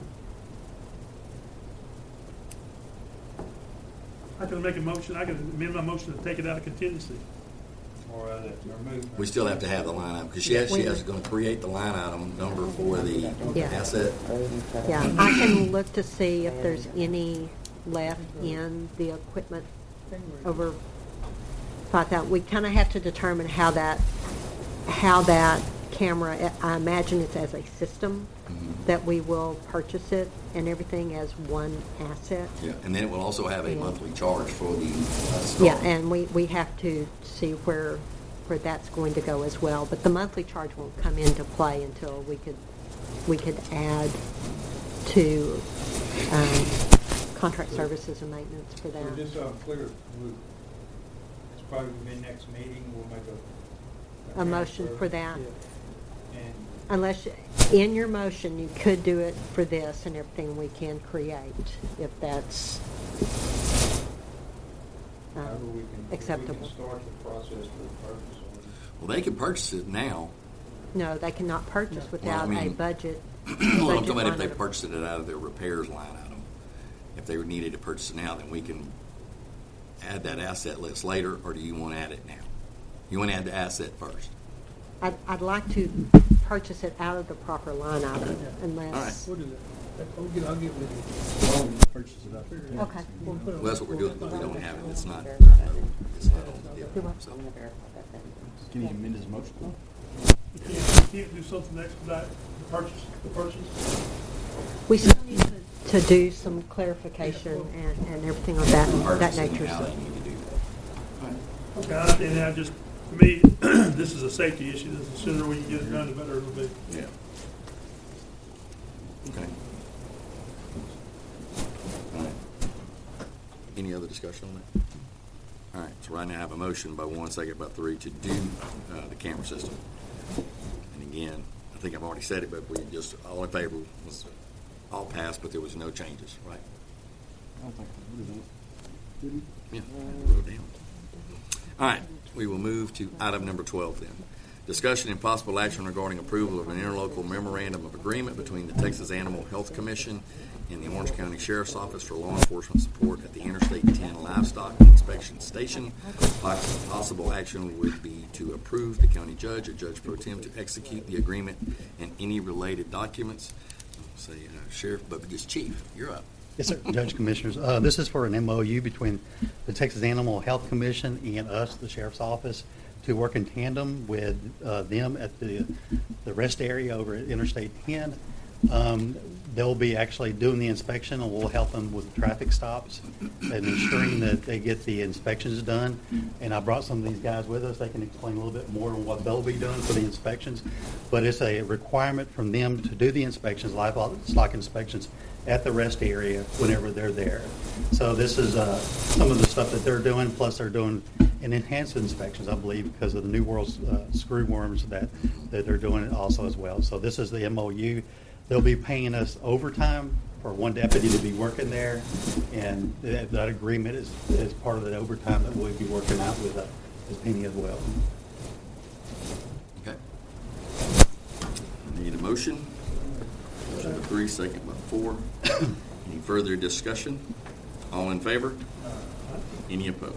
Speaker 2: I can make a motion, I can amend my motion to take it out of contingency.
Speaker 6: Or, uh, or move?
Speaker 1: We still have to have the line item, because she has, she has going to create the line item number for the
Speaker 8: Yeah.
Speaker 1: asset.
Speaker 8: Yeah, I can look to see if there's any left in the equipment over five thousand. We kind of have to determine how that, how that camera, I imagine it's as a system,
Speaker 1: Mhm.
Speaker 8: that we will purchase it and everything as one asset.
Speaker 1: Yeah, and then it will also have a
Speaker 8: Yeah.
Speaker 1: monthly charge for the uh, store.
Speaker 8: Yeah, and we, we have to see where, where that's going to go as well. But the monthly charge won't come into play until we could, we could add to um, contract services and maintenance for
Speaker 6: So
Speaker 8: that.
Speaker 6: just so I'm clear, we, it's probably be next meeting, we'll make a.
Speaker 8: A motion
Speaker 6: transfer.
Speaker 8: for that.
Speaker 6: And
Speaker 8: Unless, in your motion, you could do it for this and everything we can create, if that's um,
Speaker 6: however we can, we
Speaker 8: acceptable.
Speaker 6: can start the process for the purchase order.
Speaker 1: Well, they can purchase it now.
Speaker 8: No, they cannot purchase without a
Speaker 1: mean-
Speaker 8: budget.
Speaker 1: Well, I'm
Speaker 8: budget
Speaker 1: talking about if
Speaker 8: line
Speaker 1: they
Speaker 8: item.
Speaker 1: purchased it out of their repairs line item. If they needed to purchase it now, then we can add that asset list later, or do you want to add it now? You want to add the asset first?
Speaker 8: I'd, I'd like to purchase it out of the proper line item unless.
Speaker 2: We'll do that.
Speaker 10: I'll get, I'll get with
Speaker 5: Well, purchase it up.
Speaker 8: Okay.
Speaker 2: We'll put it on-
Speaker 1: Well, that's what we're doing, but we don't have it. It's not, it's not on the deal. So,
Speaker 5: Can you amend his motion?
Speaker 2: You can't, you can't do something to expedite the purchase, the purchase.
Speaker 8: We still need to, to do some clarification and, and everything of that, that
Speaker 1: purchasing
Speaker 8: nature.
Speaker 1: how
Speaker 8: So.
Speaker 1: you need to do that.
Speaker 2: Okay, I- and I just, to me, this is a safety issue. The sooner we can get it done, the better it'll be.
Speaker 1: Yeah. Okay. All right. Any other discussion on that? All right, so right now I have a motion by one, second by three to do uh, the camera system. And again, I think I've already said it, but we just, all in favor was all passed, but there was no changes, right?
Speaker 5: I don't think we did that.
Speaker 1: Yeah, I wrote it down. All right, we will move to item number twelve then. Discussion and possible action regarding approval of an interlocal memorandum of agreement between the Texas Animal Health Commission and the Orange County Sheriff's Office for law enforcement support at the Interstate ten Livestock Inspection Station. Possible action would be to approve the county judge or judge pro tem to execute the agreement and any related documents. Say, uh, Sheriff, but just Chief, you're up.
Speaker 11: Yes, sir. Judge Commissioners, uh, this is for an M O U between the Texas Animal Health Commission and us, the Sheriff's Office, to work in tandem with uh, them at the the rest area over at Interstate ten. Um, they'll be actually doing the inspection, and we'll help them with the traffic stops and ensuring that they get the inspections done. And I brought some of these guys with us. They can explain a little bit more on what they'll be doing for the inspections. But it's a requirement from them to do the inspections, livestock inspections, at the rest area whenever they're there. So this is uh, some of the stuff that they're doing, plus they're doing an enhanced inspections, I believe, because of the New World uh, screw worms that, that they're doing also as well. So this is the M O U. They'll be paying us overtime for one deputy to be working there, and that, that agreement is, is part of that overtime that we'll be working out with uh, with Penny as well.
Speaker 1: Okay. Need a motion? Motion by three, second by four. Any further discussion? All in favor? Any opposed?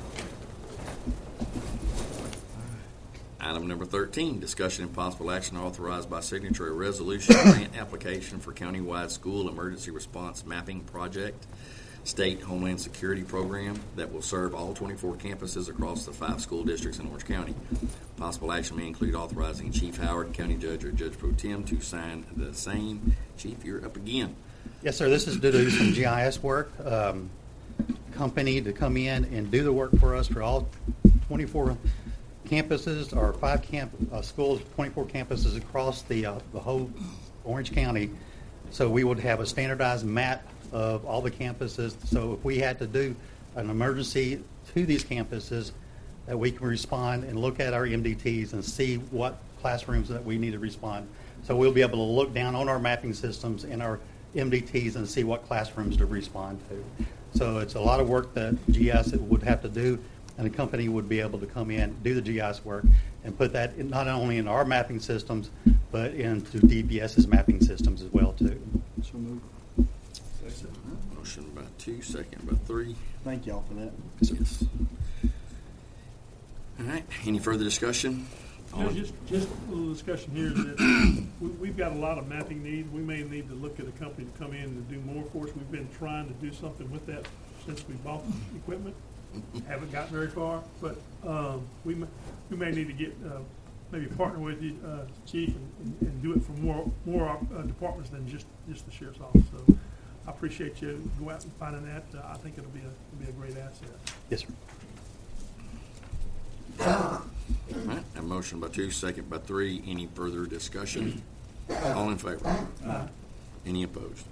Speaker 1: Item number thirteen, discussion and possible action authorized by signature a resolution grant application for countywide school emergency response mapping project, state homeland security program that will serve all twenty-four campuses across the five school districts in Orange County. Possible action may include authorizing Chief Howard, county judge, or judge pro tem to sign the same. Chief, you're up again.
Speaker 11: Yes, sir. This is to do some G I S work. Um, company to come in and do the work for us for all twenty-four campuses, or five camp uh, schools, twenty-four campuses across the uh, the whole Orange County. So we would have a standardized map of all the campuses. So if we had to do an emergency to these campuses, that we can respond and look at our M D Ts and see what classrooms that we need to respond. So we'll be able to look down on our mapping systems and our M D Ts and see what classrooms to respond to. So it's a lot of work that G I S would have to do, and the company would be able to come in, do the G I S work, and put that in, not only in our mapping systems, but into DPS's mapping systems as well, too.
Speaker 5: So move.
Speaker 1: Motion by two, second by three.
Speaker 5: Thank y'all for that.
Speaker 1: Yes. All right. Any further discussion?
Speaker 2: You know, just, just a little discussion here that we, we've got a lot of mapping needs. We may need to look at a company to come in and do more for us. We've been trying to do something with that since we bought the equipment. Haven't gotten very far, but um, we may, we may need to get uh, maybe partner with you, uh, Chief, and, and do it for more more uh, departments than just, just the sheriff's office. So I appreciate you go out and finding that. Uh, I think it'll be a it'll be a great asset.
Speaker 11: Yes, sir.
Speaker 1: All right. A motion by two, second by three. Any further discussion? All in favor?
Speaker 2: Aye.
Speaker 1: Any opposed?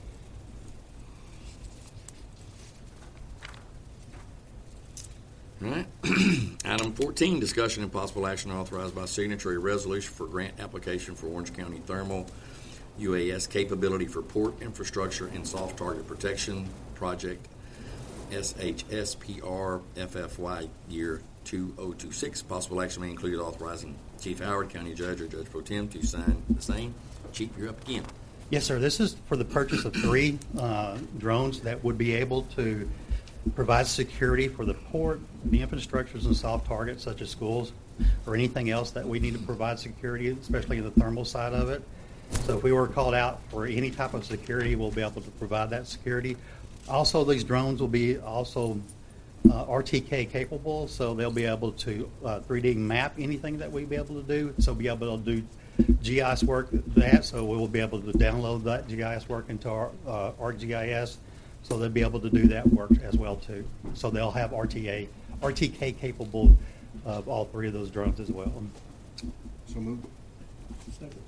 Speaker 1: All right. Item fourteen, discussion and possible action authorized by signature a resolution for grant application for Orange County Thermal U A S capability for port infrastructure and soft target protection project S H S P R F F Y year two thousand twenty-six. Possible action may include authorizing Chief Howard, county judge, or judge pro tem to sign the same. Chief, you're up again.
Speaker 11: Yes, sir. This is for the purchase of three uh, drones that would be able to provide security for the port, the infrastructures and soft targets such as schools. or anything else that we need to provide security, especially in the thermal side of it. So if we were called out for any type of security, we'll be able to provide that security. Also, these drones will be also uh, R T K capable, so they'll be able to uh, three D map anything that we'll be able to do. So be able to do G I S work that, so we will be able to download that G I S work into our uh, ArcGIS, so they'll be able to do that work as well too. So they'll have R T A, R T K capable of all three of those drones as well.
Speaker 5: So moved.
Speaker 2: Second.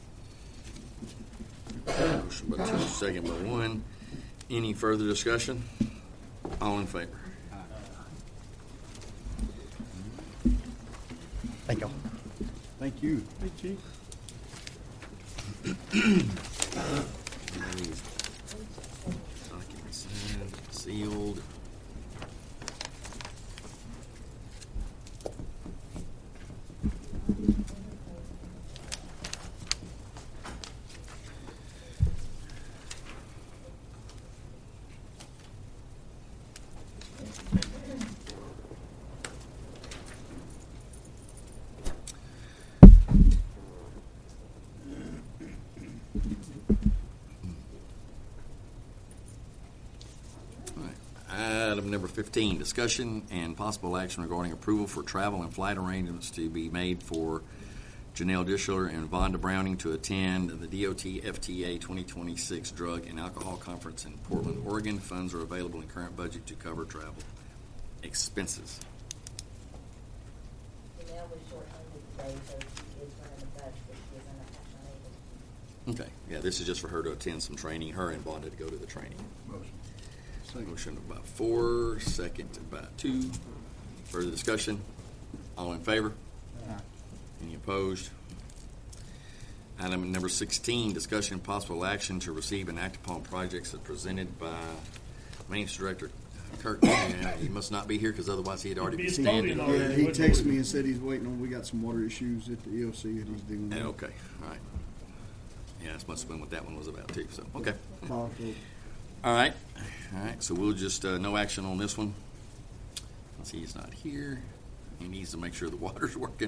Speaker 1: Motion by two, second by one. Any further discussion? All in favor?
Speaker 11: Thank you.
Speaker 5: Thank you.
Speaker 2: Hey, Chief.
Speaker 1: Documents signed, sealed. Item number fifteen, discussion and possible action regarding approval for travel and flight arrangements to be made for Janelle Dishler and Vonda Browning to attend the D O T F T A twenty twenty-six Drug and Alcohol Conference in Portland, Oregon. Funds are available in current budget to cover travel expenses.
Speaker 3: Janelle was short-handed today, so she is running the bus, but she is unable to.
Speaker 1: Okay, yeah, this is just for her to attend some training, her and Vonda to go to the training.
Speaker 5: Motion. Second.
Speaker 1: Motion by four, second by two. Further discussion? All in favor?
Speaker 5: Aye.
Speaker 1: Any opposed? Item number sixteen, discussion and possible action to receive and act upon projects as presented by Maintenance Director Kirk. Yeah, he must not be here because otherwise he had already been
Speaker 2: He'd be
Speaker 1: standing.
Speaker 2: voting
Speaker 5: Yeah,
Speaker 2: already.
Speaker 5: he texted me and said he's waiting on, we got some water issues at the E O C that he's dealing with.
Speaker 1: Yeah, okay, all right. Yeah, that must have been what that one was about too, so, okay.
Speaker 5: Powerful.
Speaker 1: All right, all right, so we'll just, uh, no action on this one. Let's see, he's not here. He needs to make sure the water's working.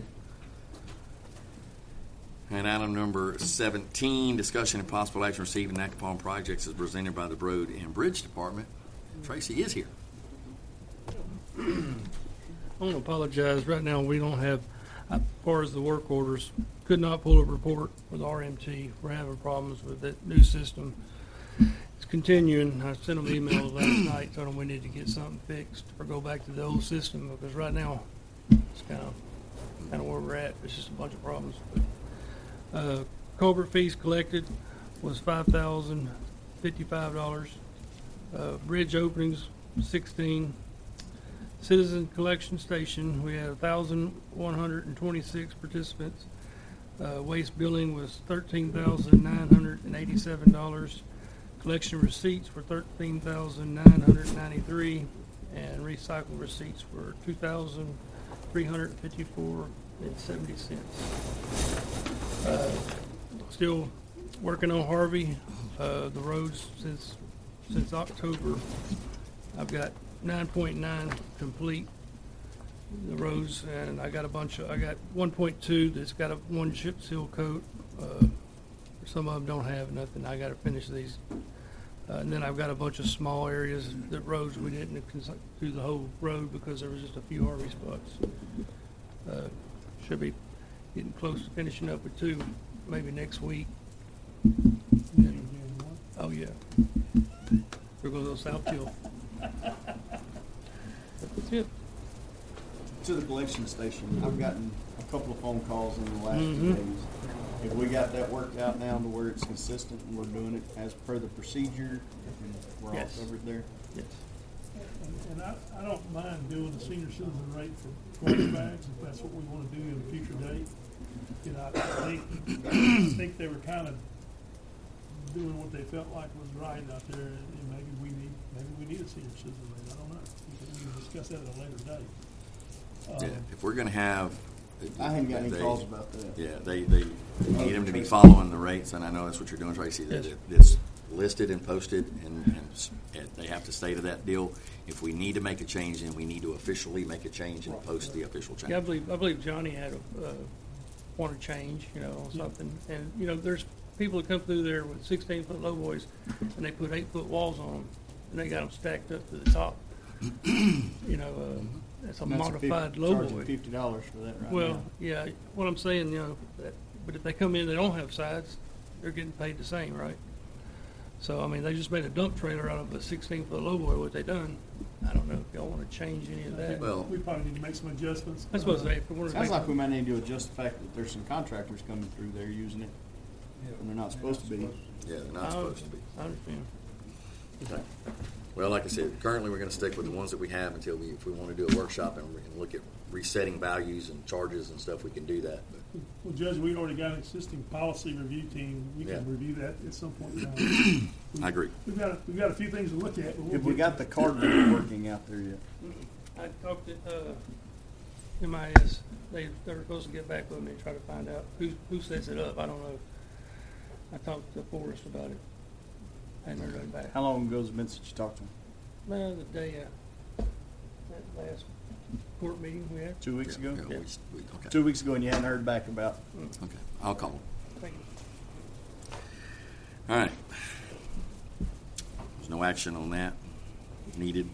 Speaker 1: And item number seventeen, discussion and possible action received and act upon projects as presented by the Road and Bridge Department. Tracy is here.
Speaker 10: I want to apologize. Right now, we don't have, as far as the work orders, could not pull a report with R M T. We're having problems with that new system. It's continuing. I sent them emails last night, told them we need to get something fixed or go back to the old system because right now it's kind of kind of where we're at. It's just a bunch of problems. But, uh, culvert fees collected was five thousand fifty-five dollars. Uh, bridge openings sixteen. Citizen collection station, we had one thousand one hundred twenty-six participants. Uh, waste billing was thirteen thousand nine hundred eighty-seven dollars. Collection receipts were thirteen thousand nine hundred ninety-three dollars, and recycle receipts were two thousand three hundred fifty-four dollars and seventy cents. Uh, still working on Harvey. Uh, the roads since since October, I've got nine point nine complete the roads, and I got a bunch of I got one point two that's got a one chip seal coat. Uh, some of them don't have nothing. I got to finish these, uh, and then I've got a bunch of small areas that roads we didn't cons- do the whole road because there was just a few Harvey spots. Uh, should be getting close to finishing up with two, maybe next week. And, oh yeah, we're going to go South Hill. That's it.
Speaker 5: To the collection station, I've gotten a couple of phone calls in the last
Speaker 10: Mhm.
Speaker 5: few days. Have we got that worked out now to where it's consistent and we're doing it as per the procedure and we're all
Speaker 10: Yes.
Speaker 5: covered there?
Speaker 10: Yes.
Speaker 2: And- And I, I don't mind doing the senior citizen rate for twenty bags, if that's what we want to do in a future date. You know, I think, I think they were kind of doing what they felt like was right out there, and maybe we need, maybe we need a senior citizen rate, I don't know. We can- we can discuss that at a later date. Um,
Speaker 1: Yeah, if we're going to have.
Speaker 5: I hadn't got any
Speaker 1: they-
Speaker 5: calls about that.
Speaker 1: Yeah, they, they need them to be following the rates, and I know that's what you're doing, Tracy. That
Speaker 10: Yes.
Speaker 1: it- This listed and posted, and, and s- and they have to stay to that deal. If we need to make a change, then we need to officially make a change and post the official change.
Speaker 10: Yeah, I believe, I believe Johnny had a, uh, want to change, you know, on something. And, you know, there's people that come through there with sixteen-foot low boys, and they put eight-foot walls on them, and they got them stacked up to the top. You know, uh, that's a
Speaker 5: And that's
Speaker 10: modified
Speaker 5: fifty-
Speaker 10: low
Speaker 5: charging
Speaker 10: boy.
Speaker 5: fifty dollars for that right
Speaker 10: Well,
Speaker 5: now.
Speaker 10: yeah, what I'm saying, you know, that, but if they come in, they don't have sides, they're getting paid the same, right? So, I mean, they just made a dump trailer out of a sixteen-foot low boy, what they done. I don't know if y'all want to change any of that.
Speaker 1: Well,
Speaker 2: We probably need to make some adjustments.
Speaker 10: I suppose they, if we wanted to
Speaker 5: Sounds
Speaker 10: make-
Speaker 5: like we might need to adjust the fact that there's some contractors coming through there using it, and they're not supposed to be.
Speaker 1: yeah, they're
Speaker 10: I
Speaker 1: not supposed to be.
Speaker 10: I understand.
Speaker 1: Okay. Well, like I said, currently we're going to stick with the ones that we have until we, if we want to do a workshop and, re- and look at resetting values and charges and stuff, we can do that. But
Speaker 2: Well, Judge, we already got an existing policy review team. We can
Speaker 1: Yeah.
Speaker 2: review that at some point in time.
Speaker 1: I agree.
Speaker 2: We've got, a- we've got a few things to look at. but we'll
Speaker 5: Have we
Speaker 2: get-
Speaker 5: got the card reader working out there yet?
Speaker 10: I talked to, uh, M I S, they, they're supposed to get back with me and try to find out who, who sets it up, I don't know. I talked to Forrest about it, I hadn't heard anything back.
Speaker 5: How long ago has it been since you talked to him?
Speaker 10: Well, the day, uh, that last court meeting we had.
Speaker 5: Two weeks
Speaker 1: Yeah,
Speaker 5: ago?
Speaker 1: yeah, we- we- okay.
Speaker 5: Two weeks ago, and you hadn't heard back about.
Speaker 1: Okay, I'll call them.
Speaker 10: Thank you.
Speaker 1: All right. There's no action on that needed.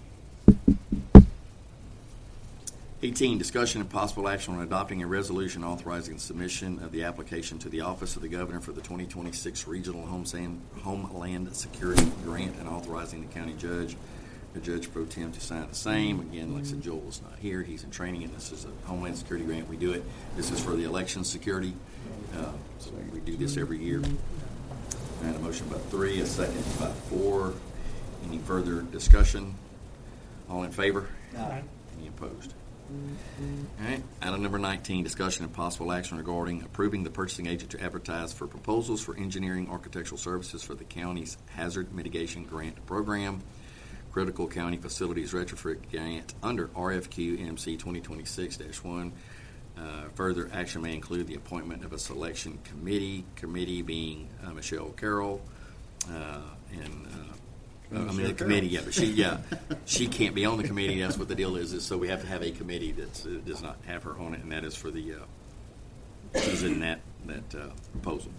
Speaker 1: eighteen, discussion and possible action on adopting a resolution authorizing the submission of the application to the Office of the Governor for the twenty twenty-six Regional Homeland, Homeland Security Grant and authorizing the county judge, the judge pro tem, to sign the same. Again, like I said, Joel is not here. He's in training, and this is a Homeland Security grant. We do it. This is for the election security. Uh, so we do this every year. And a motion by three, a second by four. Any further discussion? All in favor?
Speaker 2: Aye.
Speaker 1: Any opposed? All right. Item number nineteen, discussion and possible action regarding approving the purchasing agent to advertise for proposals for engineering architectural services for the county's hazard mitigation grant program, critical county facilities retrofit grant under R F Q M C twenty twenty-six dash one. Uh, further action may include the appointment of a selection committee, committee being uh, Michelle Carroll, uh, and uh, I mean the
Speaker 5: Michelle
Speaker 1: committee,
Speaker 5: Carroll.
Speaker 1: yeah, but she, yeah, she can't be on the committee. That's what the deal is. Is so we have to have a committee that uh, does not have her on it, and that is for the uh, she's in that that uh, proposal.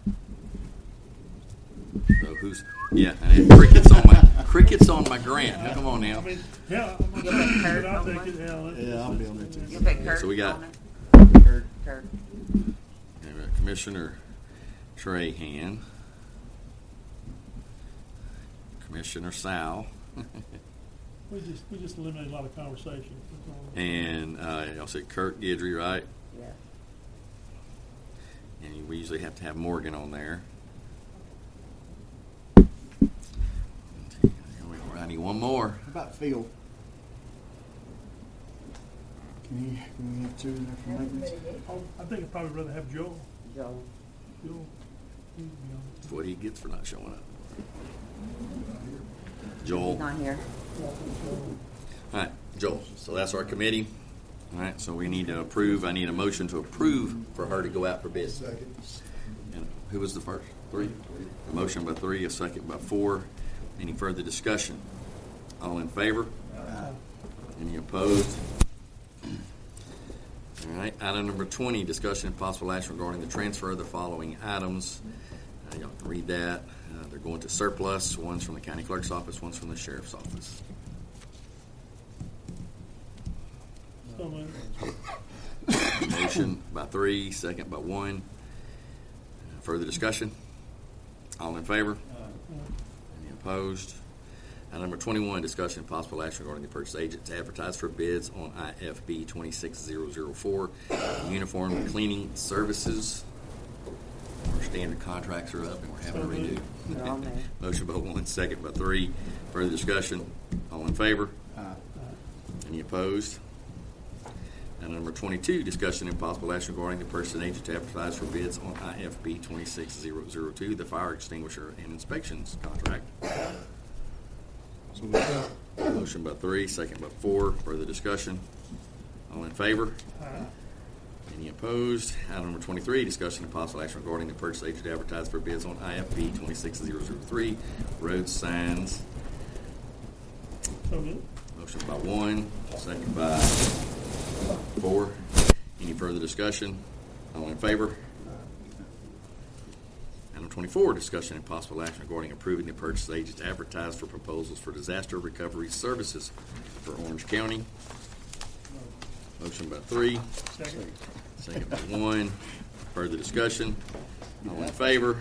Speaker 1: So who's yeah? I had crickets on my crickets on my grant. Come on
Speaker 2: I
Speaker 1: now.
Speaker 2: mean, yeah, I'm gonna
Speaker 3: You'll take Kurt
Speaker 2: I'll
Speaker 3: on
Speaker 2: take
Speaker 3: one?
Speaker 2: it. Yeah, let's-
Speaker 5: Yeah, I'll be on it too.
Speaker 3: You'll take
Speaker 1: Yeah,
Speaker 3: Kurt
Speaker 1: so we got-
Speaker 3: on it?
Speaker 5: Kurt.
Speaker 3: Kurt.
Speaker 1: We have Commissioner Trahan, Commissioner Sal,
Speaker 2: We just, we just eliminated a lot of conversation.
Speaker 1: and uh, I'll say Kurt Guidry, right?
Speaker 3: Yeah.
Speaker 1: And we usually have to have Morgan on there. I need one more.
Speaker 5: How about Phil? Can he, can we have two in there for maintenance?
Speaker 2: Oh, I think I'd probably rather have Joel.
Speaker 3: Joel.
Speaker 2: Joel. he'd be on.
Speaker 1: That's what he gets for not showing up. Joel.
Speaker 3: Not here.
Speaker 1: All right, Joel. So that's our committee. All right, so we need to approve. I need a motion to approve for her to go out for bid. Second. And who was the first? Three. A motion by three, a second by four. Any further discussion? All in favor? Any opposed? All right, item number twenty, discussion and possible action regarding the transfer of the following items. Uh, y'all can read that. Uh, they're going to surplus. One's from the county clerk's office, one's from the sheriff's office.
Speaker 2: So moved.
Speaker 1: Motion by three, second by one. Uh, Further discussion? All in favor? Any opposed? Item number twenty-one, discussion and possible action regarding the purchase agent to advertise for bids on I F B twenty-six thousand four, uniform cleaning services. Our standard contracts are up and we're having a redo.
Speaker 3: They're on there.
Speaker 1: Motion by one, second by three. Further discussion? All in favor?
Speaker 5: Aye.
Speaker 1: Any opposed? Item number twenty-two, discussion and possible action regarding the purchasing agent to advertise for bids on I F B twenty-six thousand two, the fire extinguisher and inspections contract.
Speaker 5: So we-
Speaker 1: Motion by three, second by four. Further discussion? All in favor?
Speaker 2: Aye.
Speaker 1: Any opposed? Item number twenty-three, discussion and possible action regarding the purchase agent to advertise for bids on I F B twenty-six thousand three, road signs.
Speaker 2: So moved.
Speaker 1: Motion by one, second by four. Any further discussion? All in favor? Item twenty-four, discussion and possible action regarding approving the purchase agent to advertise for proposals for disaster recovery services for Orange County. Motion by three,
Speaker 2: Second.
Speaker 1: second by one. Further discussion? All in favor?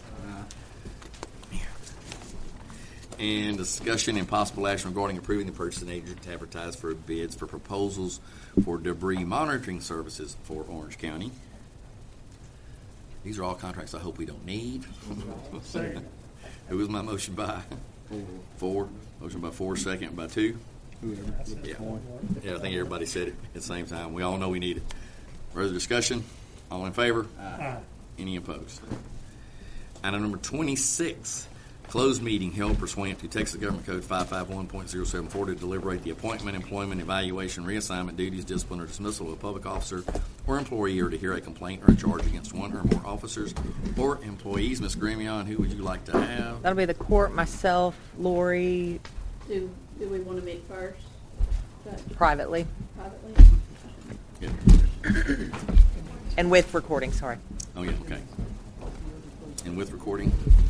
Speaker 1: And discussion and possible action regarding approving the purchasing agent to advertise for bids for proposals for debris monitoring services for Orange County. These are all contracts I hope we don't need.
Speaker 2: Second.
Speaker 1: Who was my motion by? Four. Motion by four, second by two. Yeah. Yeah, I think everybody said it at the same time. We all know we need it. Further discussion? All in favor?
Speaker 2: Aye.
Speaker 1: Any opposed? Item number twenty-six, closed meeting held pursuant to Texas Government Code five fifty-one point oh seven four to deliberate the appointment, employment, evaluation, reassignment, duties, discipline, or dismissal of a public officer or employee, or to hear a complaint or a charge against one or more officers or employees. Miz Grimion, who would you like to have?
Speaker 3: That'll be the court, myself, Lori,
Speaker 4: Do, do we want to meet first? But
Speaker 3: privately,
Speaker 4: privately?
Speaker 1: Yeah.
Speaker 3: and with recording, sorry.
Speaker 1: Oh, yeah, okay. And with recording?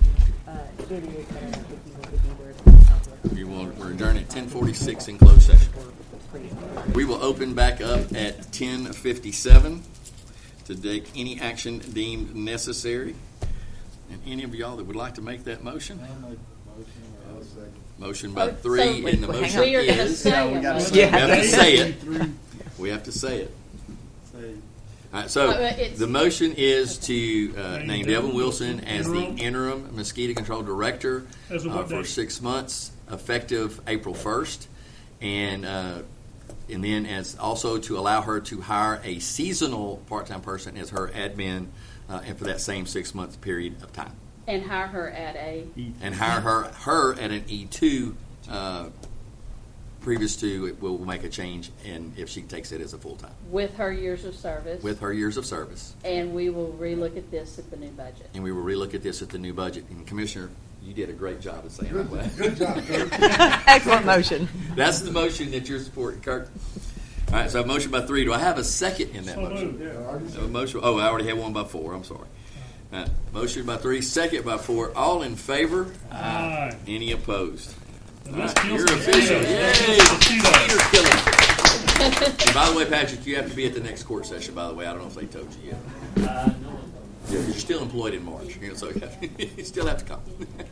Speaker 1: We will we're adjourned at ten forty-six in closed session. We will open back up at ten fifty-seven to take any action deemed necessary. And any of y'all that would like to make that motion? Motion by three,
Speaker 4: So,
Speaker 1: and the
Speaker 3: hang
Speaker 1: motion
Speaker 3: on.
Speaker 4: We are going to
Speaker 1: is...
Speaker 4: say
Speaker 5: we
Speaker 4: it.
Speaker 5: gotta
Speaker 4: right?
Speaker 5: say
Speaker 1: We have to say it.
Speaker 2: Three.
Speaker 1: We have to say it.
Speaker 5: Say,
Speaker 1: All right, so
Speaker 4: Uh, it's-
Speaker 1: the motion is to uh,
Speaker 2: Name
Speaker 1: name
Speaker 2: Devin
Speaker 1: Devin Wilson
Speaker 2: Wilson,
Speaker 1: as the
Speaker 2: interim.
Speaker 1: interim mosquito control director
Speaker 2: As of
Speaker 1: uh,
Speaker 2: what
Speaker 1: for
Speaker 2: date?
Speaker 1: six months, effective April first, and uh, and then as also to allow her to hire a seasonal part-time person as her admin, uh, and for that same six month period of time,
Speaker 4: And hire her at a,
Speaker 1: and hire her her at an E two. Uh, previous to it, will make a change, and if she takes it as a full time
Speaker 4: with her years of service.
Speaker 1: with her years of service.
Speaker 4: And we will relook at this at the new budget.
Speaker 1: And we will relook at this at the new budget. And Commissioner, you did a great job of saying that.
Speaker 12: Good job, Kurt.
Speaker 3: Excellent motion.
Speaker 1: That's the motion that you're supporting, Kirk. All right, so a motion by three. Do I have a second in that
Speaker 2: So
Speaker 1: motion?
Speaker 2: moved.
Speaker 1: A motion. Oh, I already had one by four. I'm sorry. All right, motion by three, second by four. All in favor?
Speaker 2: Aye.
Speaker 1: Any opposed?
Speaker 2: And let's
Speaker 1: All right,
Speaker 2: kill
Speaker 1: you're
Speaker 2: some
Speaker 1: official.
Speaker 2: mosquitoes.
Speaker 1: Yay!
Speaker 2: Mosquitoes.
Speaker 1: Mosquitoes killing. And by the way, Patrick, you have to be at the next court session. By the way, I don't know if they told you yet. Uh, no. Yeah, 'cause you're still employed in March, you know, so you still have to come.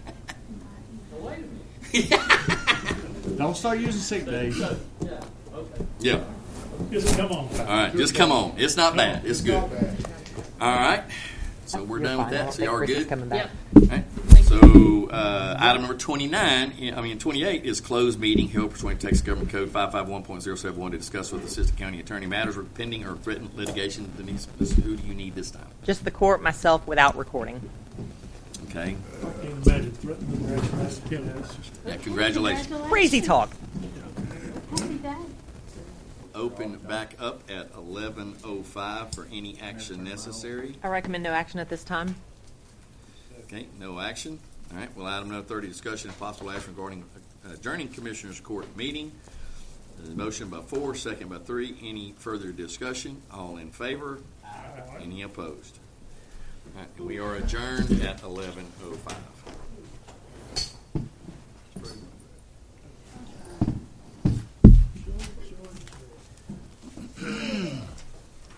Speaker 5: don't start using sick days.
Speaker 1: Yeah.
Speaker 2: Just come on.
Speaker 1: All right, just come on. It's not bad. It's good.
Speaker 12: Not bad.
Speaker 1: All right. So we're
Speaker 3: You're
Speaker 1: done with
Speaker 3: fine. I
Speaker 1: that.
Speaker 3: don't
Speaker 1: So
Speaker 3: think
Speaker 1: y'all are
Speaker 3: Chris is
Speaker 1: good.
Speaker 3: coming back.
Speaker 4: Yep.
Speaker 1: All right. So uh, item number twenty-nine, I mean twenty-eight, is closed meeting held pursuant to Texas Government Code five fifty-one point oh seven one to discuss with Assistant County Attorney matters with pending or threatened litigation. Denise, who do you need this time?
Speaker 3: Just the court, myself, without recording.
Speaker 1: Okay.
Speaker 2: I can't imagine threatening the grass to kill us.
Speaker 1: Yeah, congratulations.
Speaker 3: Crazy talk.
Speaker 4: Happy day.
Speaker 1: Open back up at eleven oh five for any action necessary.
Speaker 3: I recommend no action at this time.
Speaker 1: Okay, no action. All right, well, item number thirty, discussion and possible action regarding adjourning Commissioners Court meeting. The motion by four, second by three. Any further discussion? All in favor? Any opposed? All right, we are adjourned at eleven oh five.